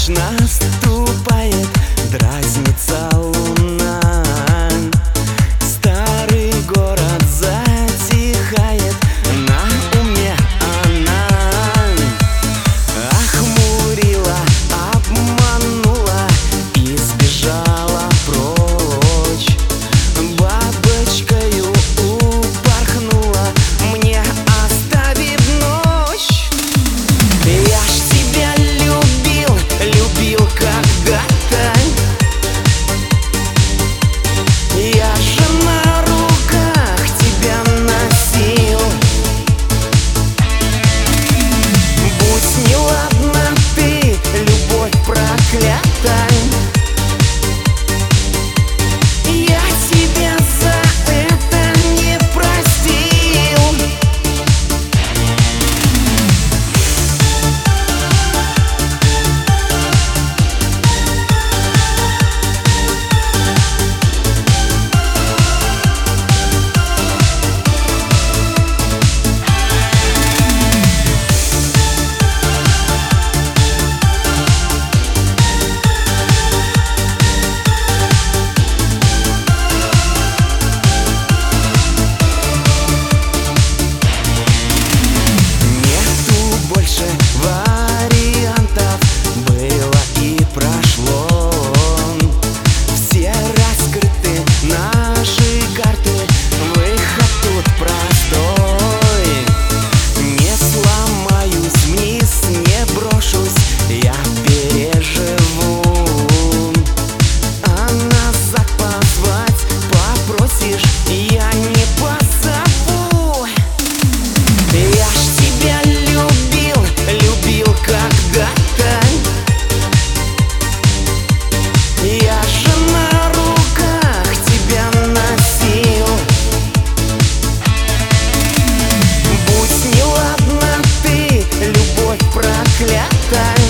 ночь наступает, дразнится луна. Старый город затихает, на уме она. Охмурила, обманула и сбежала прочь. Бабочкою упорхнула, мне оставив ночь. Я ж тебя любил, любил когда-то. Я же на руках тебя носил. Будь неладна ты, любовь проклятая, я тебя за это не простил. Вариантов было и прошло. Все раскрыты наши карты, выход тут простой. Не сломаюсь, вниз не брошусь, я переживу. А назад позвать попросишь, я не позову. Я ж тебя любил, любил когда-то. Я же на руках тебя носил. Будь неладна ты, любовь проклятая.